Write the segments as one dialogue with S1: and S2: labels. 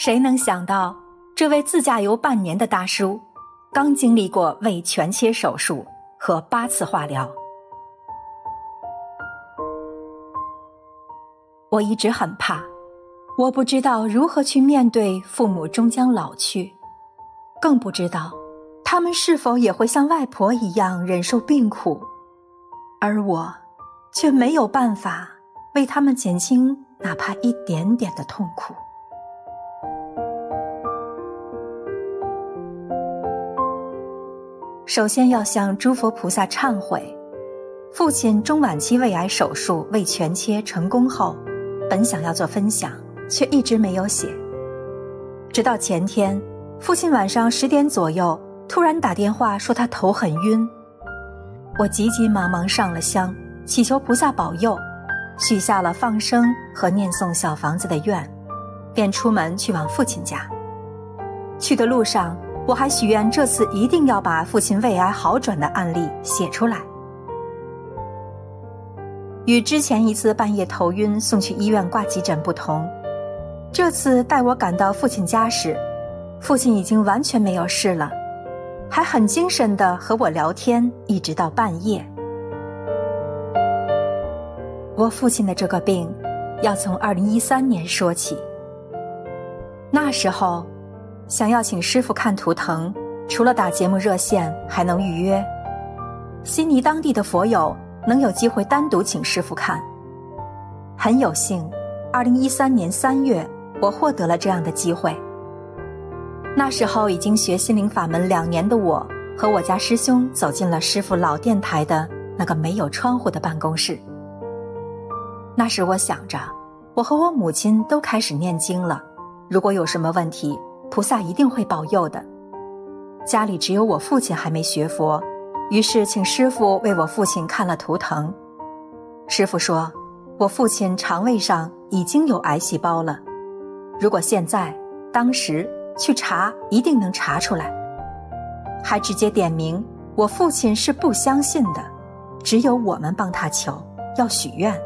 S1: 谁能想到，这位自驾游半年的大叔，刚经历过胃全切手术和8次化疗。我一直很怕，我不知道如何去面对父母终将老去，更不知道他们是否也会像外婆一样忍受病苦，而我却没有办法为他们减轻哪怕一点点的痛苦。首先要向诸佛菩萨忏悔，父亲中晚期胃癌手术胃全切成功后，本想要做分享，却一直没有写。直到前天，父亲晚上10点左右突然打电话说他头很晕，我急急忙忙上了香，祈求菩萨保佑，许下了放生和念诵小房子的愿，便出门去往父亲家。去的路上，我还许愿这次一定要把父亲胃癌好转的案例写出来。与之前一次半夜头晕送去医院挂急诊不同，这次带我赶到父亲家时，父亲已经完全没有事了，还很精神地和我聊天，一直到半夜。我父亲的这个病要从2013年说起。那时候想要请师傅看图腾，除了打节目热线还能预约，悉尼当地的佛友能有机会单独请师傅看。很有幸2013年3月我获得了这样的机会。那时候已经学心灵法门2年的我和我家师兄走进了师傅老电台的那个没有窗户的办公室。那时我想着，我和我母亲都开始念经了，如果有什么问题，菩萨一定会保佑的。家里只有我父亲还没学佛，于是请师傅为我父亲看了图腾。师傅说，我父亲肠胃上已经有癌细胞了，如果现在当时去查，一定能查出来。还直接点名我父亲是不相信的，只有我们帮他求，要许愿。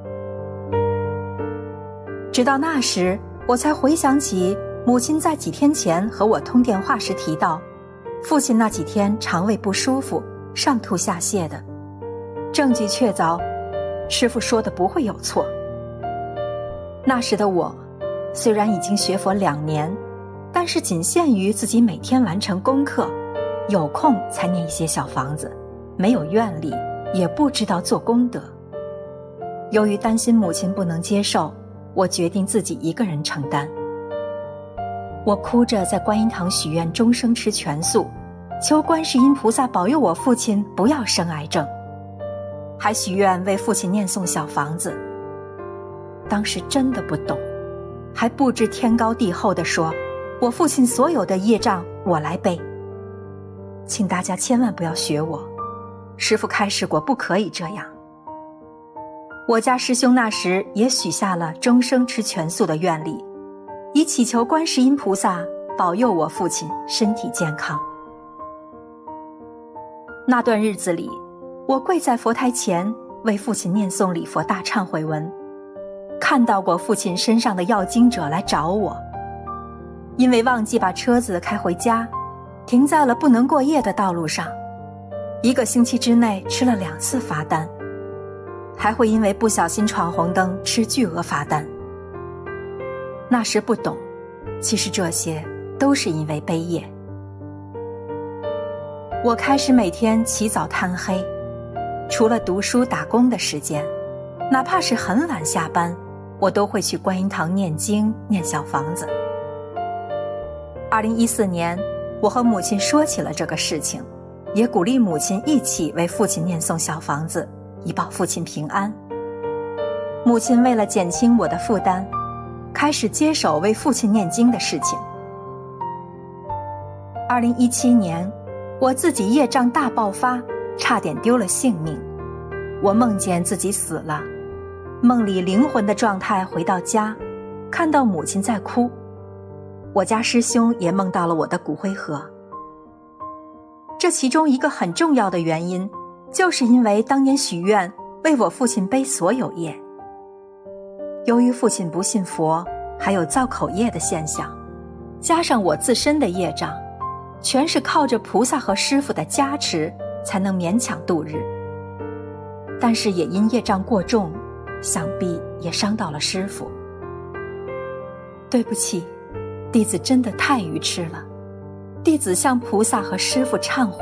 S1: 直到那时，我才回想起母亲在几天前和我通电话时提到，父亲那几天肠胃不舒服，上吐下泻的，证据确凿，师父说的不会有错。那时的我虽然已经学佛2年，但是仅限于自己每天完成功课，有空才念一些小房子，没有愿力，也不知道做功德。由于担心母亲不能接受，我决定自己一个人承担。我哭着在观音堂许愿终生吃全素，求观世音菩萨保佑我父亲不要生癌症，还许愿为父亲念诵小房子。当时真的不懂，还不知天高地厚地说，我父亲所有的业障我来背。请大家千万不要学我，师父开示过不可以这样。我家师兄那时也许下了终生吃全素的愿力，以祈求观世音菩萨保佑我父亲身体健康。那段日子里，我跪在佛台前为父亲念诵礼佛大忏悔文，看到过父亲身上的要经者来找我，因为忘记把车子开回家，停在了不能过夜的道路上，1个星期之内吃了2次罚单，还会因为不小心闯红灯吃巨额罚单。那时不懂，其实这些都是因为悲业。我开始每天起早贪黑，除了读书打工的时间，哪怕是很晚下班，我都会去观音堂念经念小房子。2014年，我和母亲说起了这个事情，也鼓励母亲一起为父亲念诵小房子，以保父亲平安。母亲为了减轻我的负担，开始接手为父亲念经的事情。2017年，我自己业障大爆发，差点丢了性命。我梦见自己死了，梦里灵魂的状态回到家，看到母亲在哭。我家师兄也梦到了我的骨灰盒。这其中一个很重要的原因，就是因为当年许愿为我父亲背所有业。由于父亲不信佛，还有造口业的现象， 加上我自身的业障，全是靠着菩萨和师父的加持才能勉强度日。但是也因业障过重，想必也伤到了师父。对不起，弟子真的太愚痴了，弟子向菩萨和师父忏悔。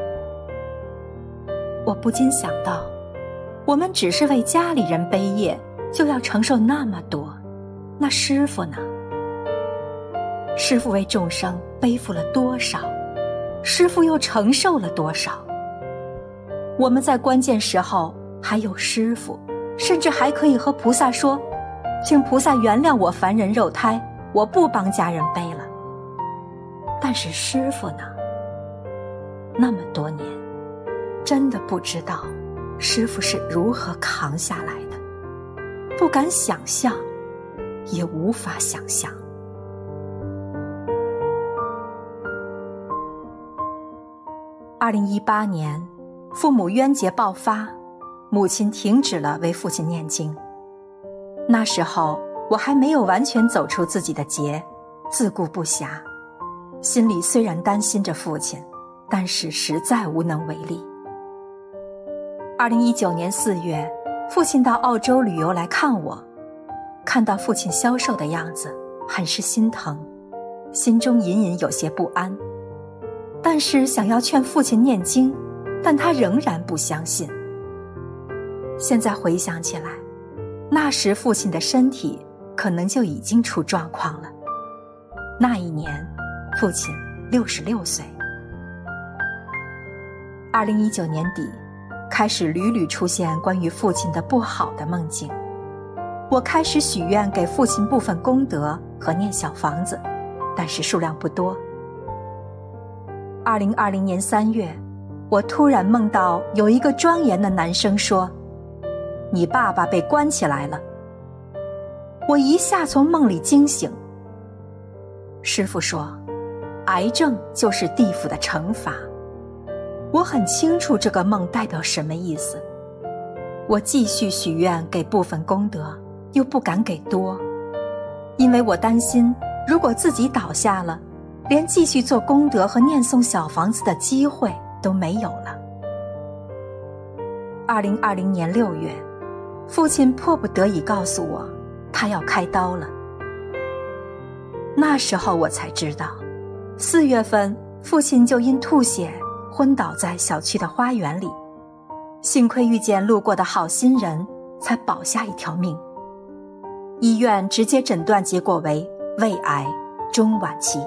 S1: 我不禁想到，我们只是为家里人背业，就要承受那么多，那师父呢？师父为众生背负了多少，师父又承受了多少？我们在关键时候还有师父，甚至还可以和菩萨说，请菩萨原谅我凡人肉胎，我不帮家人背了。但是师父呢？那么多年，真的不知道师父是如何扛下来的，不敢想象，也无法想象。2018年，父母冤结爆发，母亲停止了为父亲念经。那时候我还没有完全走出自己的结，自顾不暇，心里虽然担心着父亲，但是实在无能为力。2019年4月，父亲到澳洲旅游来看我，看到父亲消瘦的样子，很是心疼，心中隐隐有些不安。但是想要劝父亲念经，但他仍然不相信。现在回想起来，那时父亲的身体可能就已经出状况了。那一年，父亲66岁。2019年底，开始屡屡出现关于父亲的不好的梦境。我开始许愿给父亲部分功德和念小房子，但是数量不多。2020年3月，我突然梦到有一个庄严的男声说：“你爸爸被关起来了。”我一下从梦里惊醒。师父说，癌症就是地府的惩罚。我很清楚这个梦代表什么意思。我继续许愿给部分功德，又不敢给多，因为我担心如果自己倒下了，连继续做功德和念诵小房子的机会都没有了。2020年6月，父亲迫不得已告诉我，他要开刀了。那时候我才知道，4月份父亲就因吐血昏倒在小区的花园里，幸亏遇见路过的好心人，才保下一条命。医院直接诊断结果为胃癌中晚期。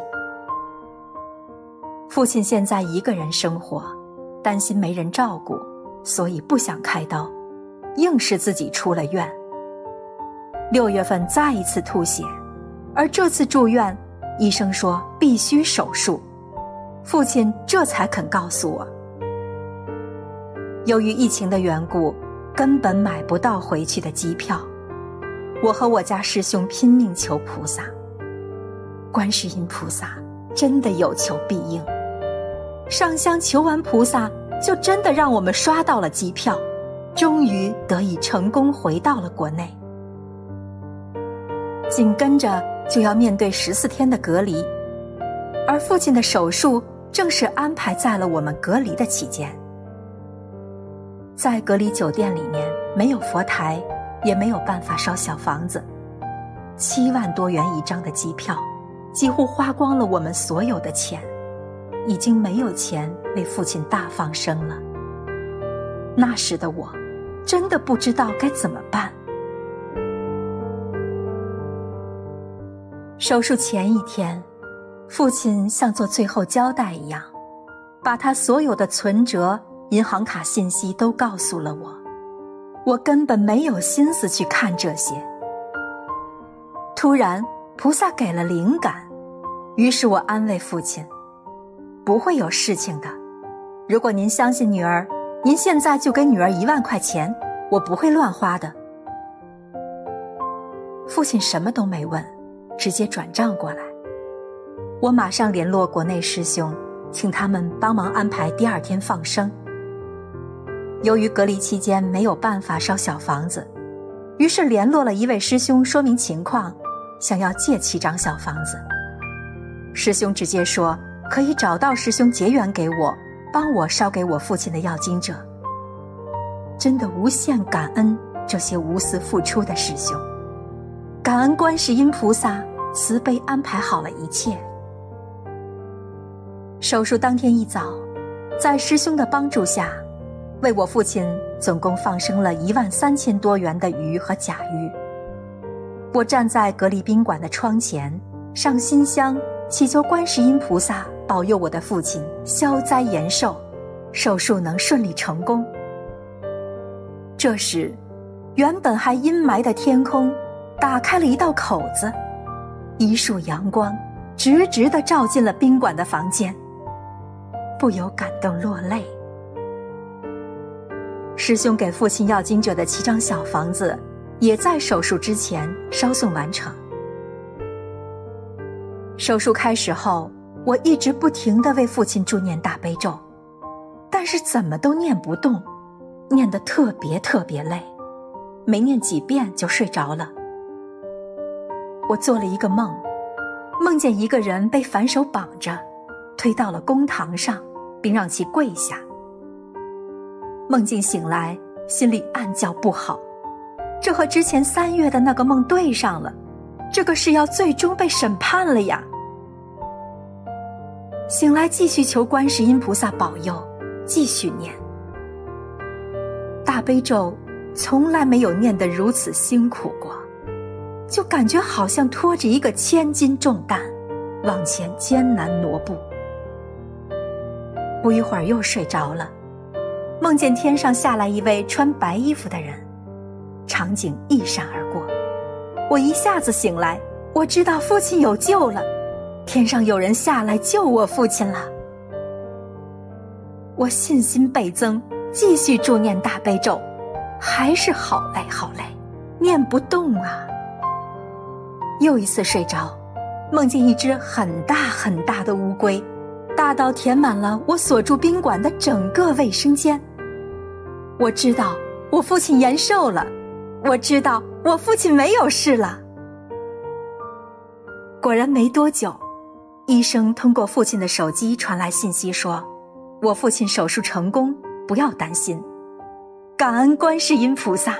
S1: 父亲现在一个人生活，担心没人照顾，所以不想开刀，硬是自己出了院。6月份再一次吐血，而这次住院，医生说必须手术，父亲这才肯告诉我。由于疫情的缘故，根本买不到回去的机票，我和我家师兄拼命求菩萨。观世音菩萨真的有求必应，上香求完菩萨，就真的让我们刷到了机票，终于得以成功回到了国内。紧跟着就要面对14天的隔离，而父亲的手术正是安排在了我们隔离的期间。在隔离酒店里面，没有佛台，也没有办法烧小房子，7万多元一张的机票，几乎花光了我们所有的钱，已经没有钱为父亲大放生了。那时的我，真的不知道该怎么办。手术前一天，父亲像做最后交代一样，把他所有的存折、银行卡信息都告诉了我。我根本没有心思去看这些。突然，菩萨给了灵感，于是我安慰父亲，不会有事情的。如果您相信女儿，您现在就给女儿1万块钱，我不会乱花的。父亲什么都没问，直接转账过来。我马上联络国内师兄，请他们帮忙安排第2天放生。由于隔离期间没有办法烧小房子，于是联络了一位师兄说明情况，想要借7张小房子。 师兄直接说可以找到师兄结缘给我，帮我烧给我父亲的要经者。真的无限感恩这些无私付出的师兄，感恩观世音菩萨慈悲安排好了一切。手术当天一早，在师兄的帮助下，为我父亲总共放生了13000多元的鱼和甲鱼。我站在隔离宾馆的窗前，上心香，祈求观世音菩萨保佑我的父亲消灾延寿，手术能顺利成功。这时，原本还阴霾的天空打开了一道口子，一束阳光直直地照进了宾馆的房间，不由感动落泪。师兄给父亲要经者的7张小房子也在手术之前烧送完成。手术开始后，我一直不停地为父亲助念大悲咒，但是怎么都念不动，念得特别累，没念几遍就睡着了。我做了一个梦，梦见一个人被反手绑着，推到了公堂上，并让其跪下。梦境醒来，心里暗叫不好，这和之前3月的那个梦对上了，这个是要最终被审判了呀。醒来继续求观世音菩萨保佑，继续念大悲咒，从来没有念得如此辛苦过，就感觉好像拖着一个1000斤重担往前艰难挪步。不一会儿又睡着了，梦见天上下来一位穿白衣服的人，场景一闪而过，我一下子醒来，我知道父亲有救了，天上有人下来救我父亲了。我信心倍增，继续助念大悲咒，还是好累，念不动啊。又一次睡着，梦见一只很大的乌龟，大到填满了我所住宾馆的整个卫生间。我知道我父亲延寿了，我知道我父亲没有事了。果然没多久，医生通过父亲的手机传来信息说，我父亲手术成功，不要担心，感恩观世音菩萨。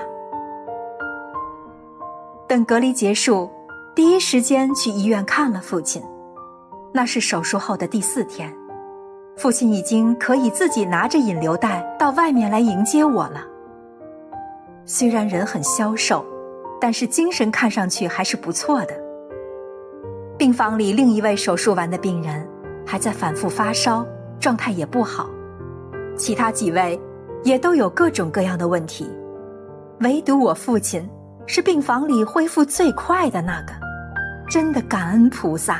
S1: 等隔离结束，第一时间去医院看了父亲，那是手术后的第4天，父亲已经可以自己拿着引流袋到外面来迎接我了。虽然人很消瘦，但是精神看上去还是不错的。病房里另一位手术完的病人还在反复发烧，状态也不好，其他几位也都有各种各样的问题，唯独我父亲是病房里恢复最快的那个，真的感恩菩萨。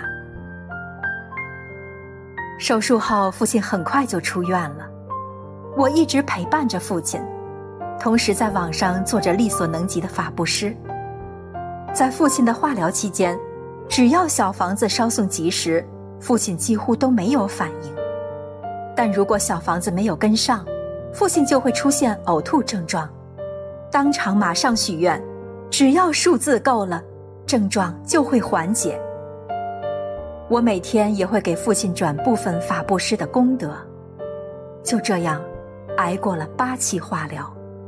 S1: 手术后，父亲很快就出院了，我一直陪伴着父亲，同时在网上做着力所能及的法布施。在父亲的化疗期间，只要小房子烧送及时，父亲几乎都没有反应。但如果小房子没有跟上，父亲就会出现呕吐症状，当场马上许愿，只要数字够了，症状就会缓解。我每天也会给父亲转部分法布施的功德，就这样挨过了8期化疗。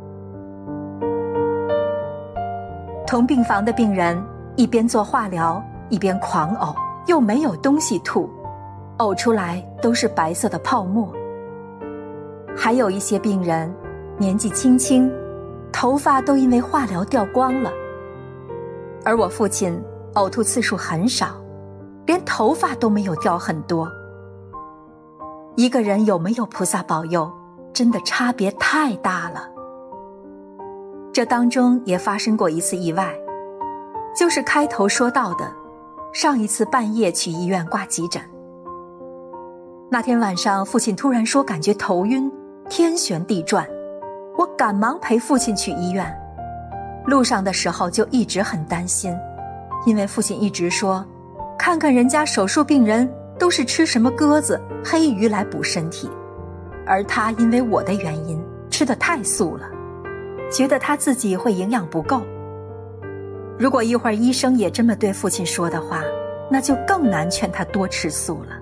S1: 同病房的病人一边做化疗一边狂呕，又没有东西吐，呕出来都是白色的泡沫。还有一些病人年纪轻轻，头发都因为化疗掉光了，而我父亲呕吐次数很少，连头发都没有掉很多。一个人有没有菩萨保佑，真的差别太大了。这当中也发生过一次意外，就是开头说到的，上一次半夜去医院挂急诊。那天晚上，父亲突然说感觉头晕，天旋地转，我赶忙陪父亲去医院。路上的时候就一直很担心，因为父亲一直说，看看人家手术病人都是吃什么鸽子、黑鱼来补身体，而他因为我的原因吃得太素了，觉得他自己会营养不够。如果一会儿医生也这么对父亲说的话， 那就更难劝他多吃素了。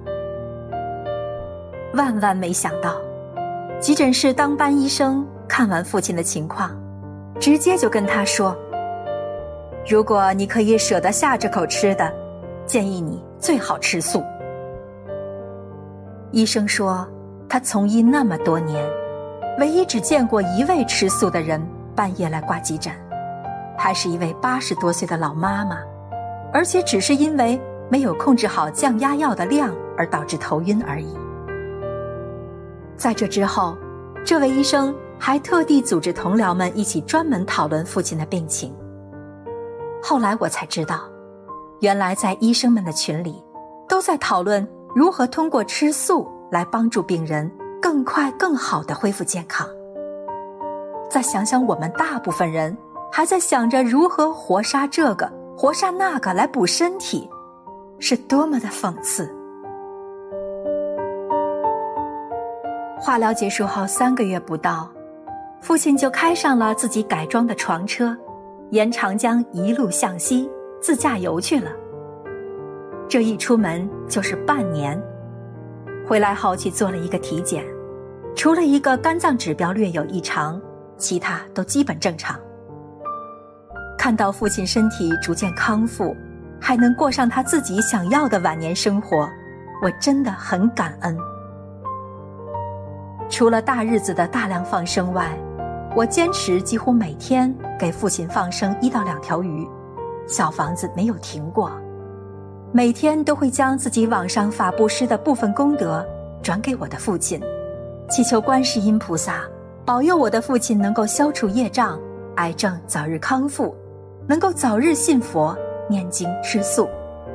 S1: 万万没想到，急诊室当班医生看完父亲的情况，直接就跟他说，如果你可以舍得下这口吃的，建议你最好吃素。医生说，他从医那么多年，唯一只见过一位吃素的人半夜来挂急诊，还是一位80多岁的老妈妈，而且只是因为没有控制好降压药的量而导致头晕而已。在这之后，这位医生还特地组织同僚们一起专门讨论父亲的病情。后来我才知道，原来在医生们的群里都在讨论如何通过吃素来帮助病人更快更好地恢复健康。再想想我们大部分人还在想着如何活杀这个活杀那个来补身体，是多么的讽刺。化疗结束后3个月不到，父亲就开上了自己改装的床车，沿长江一路向西自驾游去了。这一出门就是半年，回来后去做了一个体检，除了一个肝脏指标略有异常，其他都基本正常。看到父亲身体逐渐康复，还能过上他自己想要的晚年生活，我真的很感恩。除了大日子的大量放生外，我坚持几乎每天给父亲放生1到2条鱼，小房子没有停过。每天都会将自己网上法布施的部分功德转给我的父亲，祈求观世音菩萨保佑我的父亲能够消除业障，癌症早日康复，能够早日信佛念经吃素。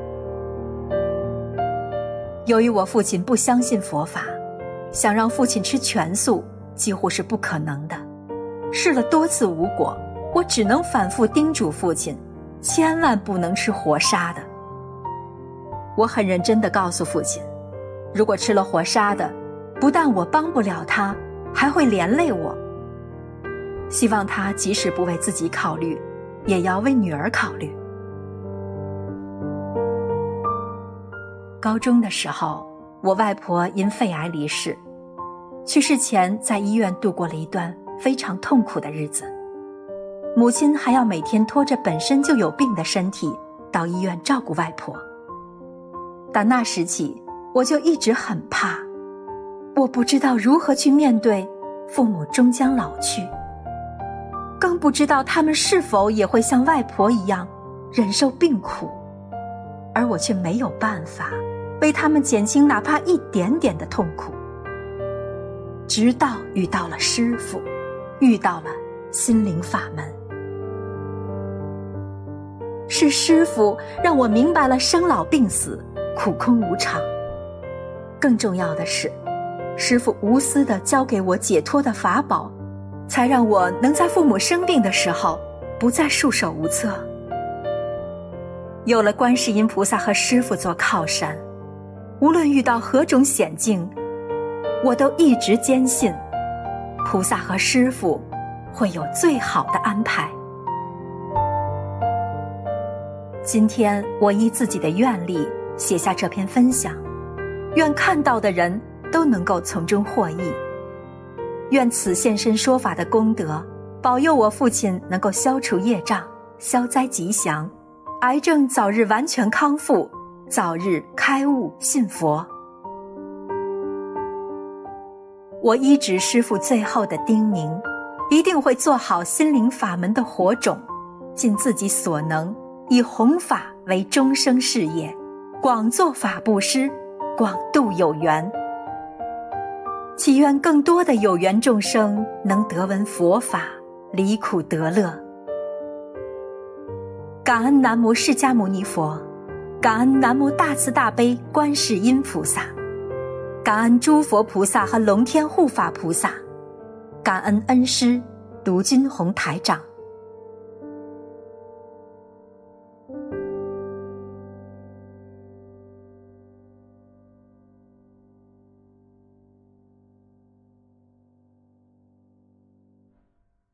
S1: 由于我父亲不相信佛法，想让父亲吃全素几乎是不可能的，试了多次无果，我只能反复叮嘱父亲千万不能吃活杀的。我很认真地告诉父亲，如果吃了活杀的，不但我帮不了他，还会连累我。希望他即使不为自己考虑，也要为女儿考虑。高中的时候，我外婆因肺癌离世，去世前在医院度过了一段非常痛苦的日子，母亲还要每天拖着本身就有病的身体到医院照顾外婆。打那时起，我就一直很怕，我不知道如何去面对父母终将老去，更不知道他们是否也会像外婆一样忍受病苦，而我却没有办法为他们减轻哪怕一点点的痛苦。直到遇到了师父，遇到了心灵法门。是师父让我明白了生老病死苦空无常，更重要的是，师父无私地教给我解脱的法宝，才让我能在父母生病的时候不再束手无策。有了观世音菩萨和师父做靠山，无论遇到何种险境，我都一直坚信菩萨和师父会有最好的安排。今天我依自己的愿力写下这篇分享，愿看到的人都能够从中获益。愿此现身说法的功德保佑我父亲能够消除业障，消灾吉祥，癌症早日完全康复，早日开悟信佛。我依止师父最后的叮咛，一定会做好心灵法门的火种，尽自己所能，以弘法为终生事业，广做法布施，广度有缘。祈愿更多的有缘众生能得闻佛法，离苦得乐。感恩南无释迦牟尼佛，感恩南无大慈大悲观世音菩萨，感恩诸佛菩萨和龙天护法菩萨，感恩恩师卢军宏台长。